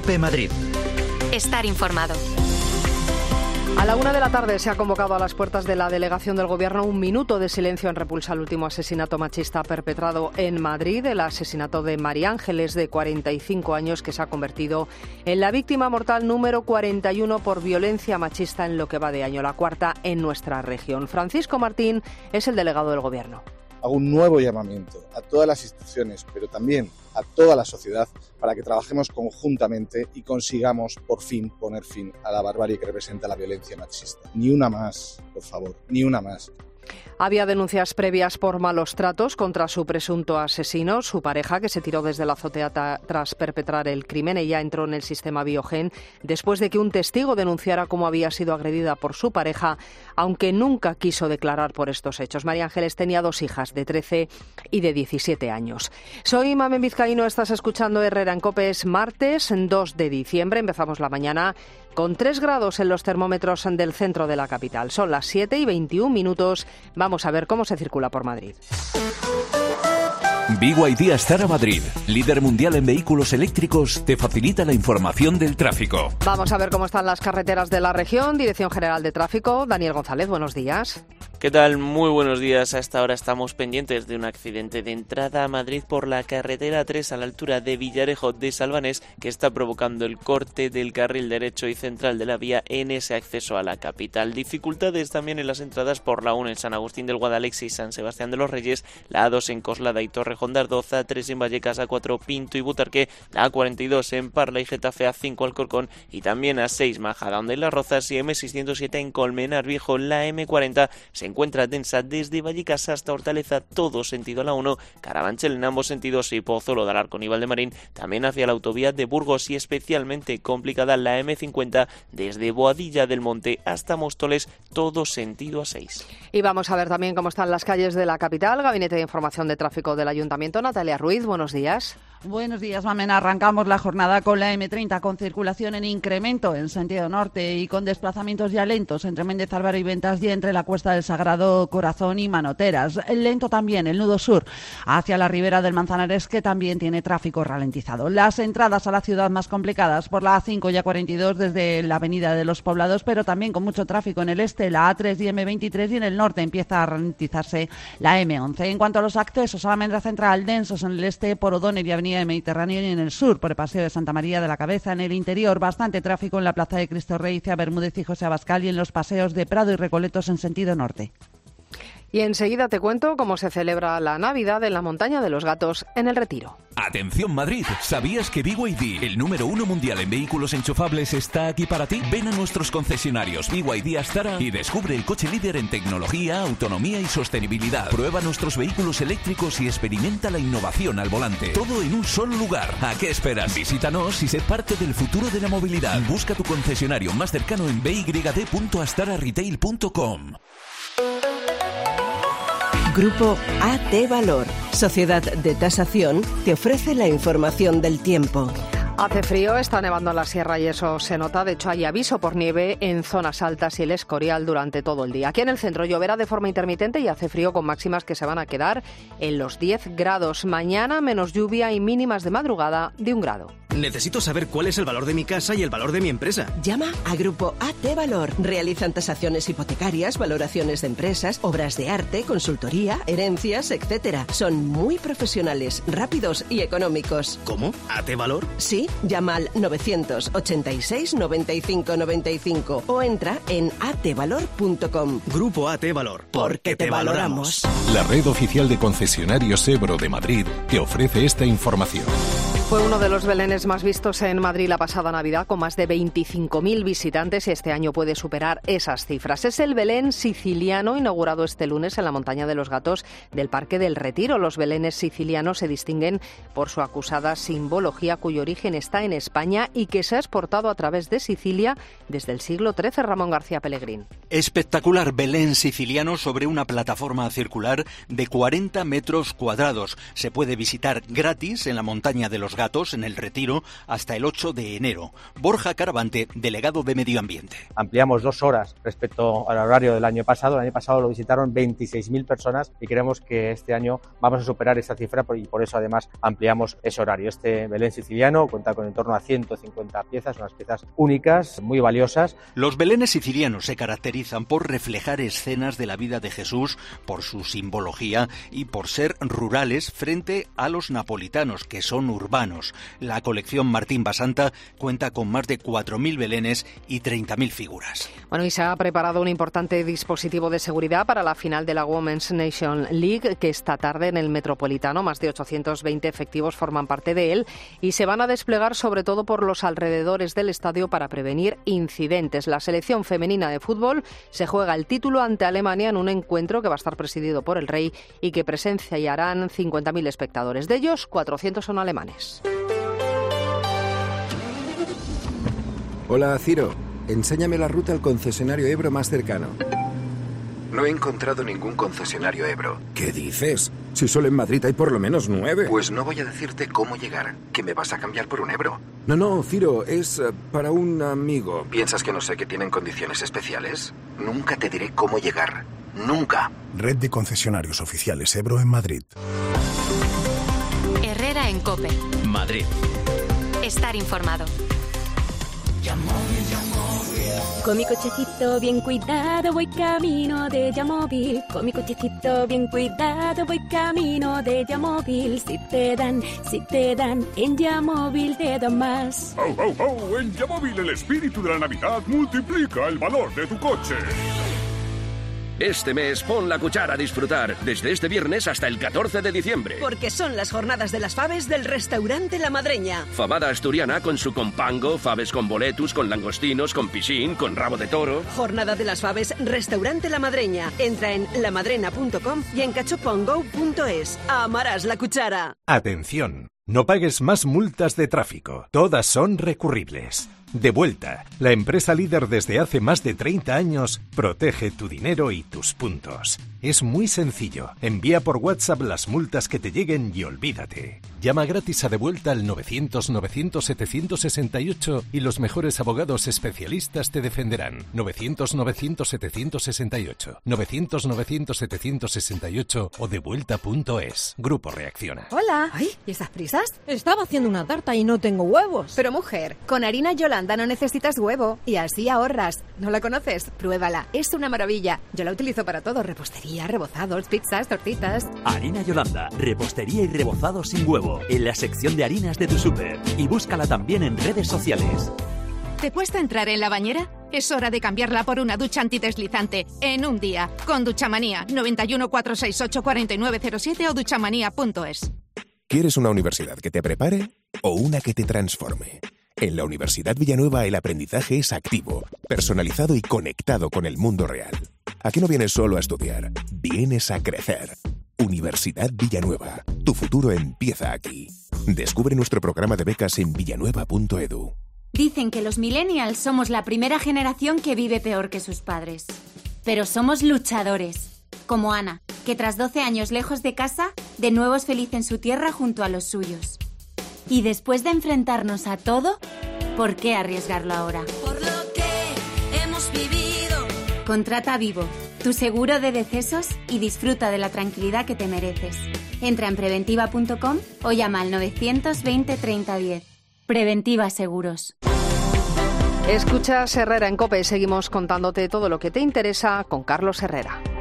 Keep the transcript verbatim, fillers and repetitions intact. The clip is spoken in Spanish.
COPE Madrid. Estar informado. A la una de la tarde se ha convocado a las puertas de la delegación del Gobierno un minuto de silencio en repulsa al último asesinato machista perpetrado en Madrid, el asesinato de María Ángeles, de cuarenta y cinco años, que se ha convertido en la víctima mortal número cuarenta y uno por violencia machista en lo que va de año, la cuarta en nuestra región. Francisco Martín es el delegado del Gobierno. Hago un nuevo llamamiento a todas las instituciones, pero también a toda la sociedad, para que trabajemos conjuntamente y consigamos por fin poner fin a la barbarie que representa la violencia machista. Ni una más, por favor, ni una más. Había denuncias previas por malos tratos contra su presunto asesino, su pareja, que se tiró desde la azotea ta- tras perpetrar el crimen. Ella entró en el sistema Biogen después de que un testigo denunciara cómo había sido agredida por su pareja, aunque nunca quiso declarar por estos hechos. María Ángeles tenía dos hijas, de trece y de diecisiete años. Soy Mamen Vizcaíno, estás escuchando Herrera en COPE. Es martes dos de diciembre, empezamos la mañana con tres grados en los termómetros del centro de la capital. Son las siete y veintiún minutos. Vamos a ver cómo se circula por Madrid. B Y D Astara Madrid, líder mundial en vehículos eléctricos, te facilita la información del tráfico. Vamos a ver cómo están las carreteras de la región. Dirección General de Tráfico, Daniel González, buenos días. ¿Qué tal? Muy buenos días. A esta hora estamos pendientes de un accidente de entrada a Madrid por la carretera tres a la altura de Villarejo de Salvanés, que está provocando el corte del carril derecho y central de la vía en ese acceso a la capital. Dificultades también en las entradas por la uno en San Agustín del Guadalix y San Sebastián de los Reyes, la A dos en Coslada y Torrejón de Ardoz, A tres en Vallecas, A cuatro Pinto y Butarque, la A cuarenta y dos en Parla y Getafe, A cinco Alcorcón y también A seis Majadahonda y Las Rozas y M seiscientos siete en Colmenar Viejo. La M cuarenta se encuentra densa desde Vallecas hasta Hortaleza, todo sentido a la uno, Carabanchel en ambos sentidos y Pozuelo de Alarcón y Valdemarín también hacia la autovía de Burgos, y especialmente complicada la M cincuenta desde Boadilla del Monte hasta Móstoles, todo sentido a seis. Y vamos a ver también cómo están las calles de la capital. Gabinete de Información de Tráfico del Ayuntamiento, Natalia Ruiz, buenos días. Buenos días, Mamen. Arrancamos la jornada con la M treinta, con circulación en incremento en sentido norte y con desplazamientos ya lentos entre Méndez Álvaro y Ventas y entre la Cuesta del Sagrado Corazón y Manoteras. Lento también el nudo sur hacia la ribera del Manzanares, que también tiene tráfico ralentizado. Las entradas a la ciudad más complicadas por la A cinco y A cuarenta y dos desde la Avenida de los Poblados, pero también con mucho tráfico en el este, la A tres y M veintitrés, y en el norte empieza a ralentizarse la M once. En cuanto a los accesos a la Almendra Central, densos en el este por O'Donnell y Avenida de Mediterráneo, y en el sur por el Paseo de Santa María de la Cabeza. En el interior, bastante tráfico en la Plaza de Cristo Rey, Cia Bermúdez y José Abascal, y en los paseos de Prado y Recoletos en sentido norte. Y enseguida te cuento cómo se celebra la Navidad en la Montaña de los Gatos en El Retiro. Atención Madrid, ¿sabías que B Y D, el número uno mundial en vehículos enchufables, está aquí para ti? Ven a nuestros concesionarios B Y D Astara y descubre el coche líder en tecnología, autonomía y sostenibilidad. Prueba nuestros vehículos eléctricos y experimenta la innovación al volante. Todo en un solo lugar. ¿A qué esperas? Visítanos y sé parte del futuro de la movilidad. Busca tu concesionario más cercano en b y d punto astara retail punto com. Grupo A T Valor, Sociedad de Tasación, te ofrece la información del tiempo. Hace frío, está nevando en la sierra y eso se nota. De hecho, hay aviso por nieve en zonas altas y el Escorial durante todo el día. Aquí en el centro lloverá de forma intermitente y hace frío, con máximas que se van a quedar en los diez grados. Mañana menos lluvia y mínimas de madrugada de un grado. Necesito saber cuál es el valor de mi casa y el valor de mi empresa. Llama a Grupo A T Valor. Realizan tasaciones hipotecarias, valoraciones de empresas, obras de arte, consultoría, herencias, etcétera. Son muy profesionales, rápidos y económicos. ¿Cómo? ¿A T Valor? Sí, llama al novecientos ochenta y seis noventa y cinco noventa y cinco o entra en a t valor punto com. Grupo A T Valor. Porque te valoramos. La red oficial de concesionarios Ebro de Madrid te ofrece esta información. Fue uno de los belenes más vistos en Madrid la pasada Navidad, con más de veinticinco mil visitantes, y este año puede superar esas cifras. Es el Belén siciliano, inaugurado este lunes en la Montaña de los Gatos del Parque del Retiro. Los belenes sicilianos se distinguen por su acusada simbología, cuyo origen está en España y que se ha exportado a través de Sicilia desde el siglo trece. Ramón García Pellegrín. Espectacular Belén siciliano sobre una plataforma circular de cuarenta metros cuadrados. Se puede visitar gratis en la Montaña de los Gatos gatos en el Retiro hasta el ocho de enero. Borja Caravante, delegado de Medio Ambiente. Ampliamos dos horas respecto al horario del año pasado. El año pasado lo visitaron veintiséis mil personas y creemos que este año vamos a superar esa cifra y por eso además ampliamos ese horario. Este Belén siciliano cuenta con en torno a ciento cincuenta piezas, unas piezas únicas, muy valiosas. Los belenes sicilianos se caracterizan por reflejar escenas de la vida de Jesús, por su simbología y por ser rurales frente a los napolitanos, que son urbanos. La colección Martín Basanta cuenta con más de cuatro mil belenes y treinta mil figuras. Bueno, y se ha preparado un importante dispositivo de seguridad para la final de la Women's Nation League, que esta tarde en el Metropolitano, más de ochocientos veinte efectivos forman parte de él y se van a desplegar sobre todo por los alrededores del estadio para prevenir incidentes. La selección femenina de fútbol se juega el título ante Alemania en un encuentro que va a estar presidido por el rey y que presenciarán cincuenta mil espectadores. De ellos, cuatrocientos son alemanes. Hola, Ciro. Enséñame la ruta al concesionario Ebro más cercano. No he encontrado ningún concesionario Ebro. ¿Qué dices? Si solo en Madrid hay por lo menos nueve. Pues no voy a decirte cómo llegar, que me vas a cambiar por un Ebro. No, no, Ciro, es uh, para un amigo. ¿Piensas que no sé que tienen condiciones especiales? Nunca te diré cómo llegar. Nunca. Red de concesionarios oficiales Ebro en Madrid. Herrera en COPE. Madrid. Estar informado. Con mi cochecito bien cuidado voy camino de Yamóvil. Con mi cochecito bien cuidado voy camino de Yamóvil. Si te dan, si te dan, en Yamóvil te dan más. ¡Oh, oh, oh! En Yamóvil el espíritu de la Navidad multiplica el valor de tu coche. Este mes pon la cuchara a disfrutar, desde este viernes hasta el catorce de diciembre. Porque son las jornadas de las faves del restaurante La Madreña. Fabada asturiana con su compango, faves con boletus, con langostinos, con piscín, con rabo de toro. Jornada de las faves, restaurante La Madreña. Entra en lamadrena punto com y en cachopongo punto es. Amarás la cuchara. Atención, no pagues más multas de tráfico. Todas son recurribles. Devuelta, la empresa líder desde hace más de treinta años, protege tu dinero y tus puntos. Es muy sencillo. Envía por WhatsApp las multas que te lleguen y olvídate. Llama gratis a Devuelta al novecientos novecientos setecientos sesenta y ocho y los mejores abogados especialistas te defenderán. novecientos novecientos setecientos sesenta y ocho, novecientos novecientos setecientos sesenta y ocho o devuelta punto es. Grupo Reacciona. Hola. Ay, ¿y esas prisas? Estaba haciendo una tarta y no tengo huevos. Pero mujer, con harina Yolanda no necesitas huevo y así ahorras. ¿No la conoces? Pruébala. Es una maravilla. Yo la utilizo para todo. Repostería, rebozados, pizzas, tortitas. Harina Yolanda. Repostería y rebozado sin huevo. En la sección de harinas de tu súper. Y búscala también en redes sociales. ¿Te cuesta entrar en la bañera? Es hora de cambiarla por una ducha antideslizante. En un día. Con Duchamanía. noventa y uno, cuatrocientos sesenta y ocho, cuarenta y nueve cero siete o duchamanía punto es. ¿Quieres una universidad que te prepare o una que te transforme? En la Universidad Villanueva el aprendizaje es activo, personalizado y conectado con el mundo real. Aquí no vienes solo a estudiar, vienes a crecer. Universidad Villanueva. Tu futuro empieza aquí. Descubre nuestro programa de becas en villanueva punto edu. Dicen que los millennials somos la primera generación que vive peor que sus padres. Pero somos luchadores, como Ana, que tras doce años lejos de casa, de nuevo es feliz en su tierra junto a los suyos. Y después de enfrentarnos a todo, ¿por qué arriesgarlo ahora? Por lo que hemos vivido. Contrata Vivo, tu seguro de decesos, y disfruta de la tranquilidad que te mereces. Entra en preventiva punto com o llama al novecientos veinte, treinta, diez. Preventiva Seguros. Escuchas Herrera en COPE. Seguimos contándote todo lo que te interesa con Carlos Herrera.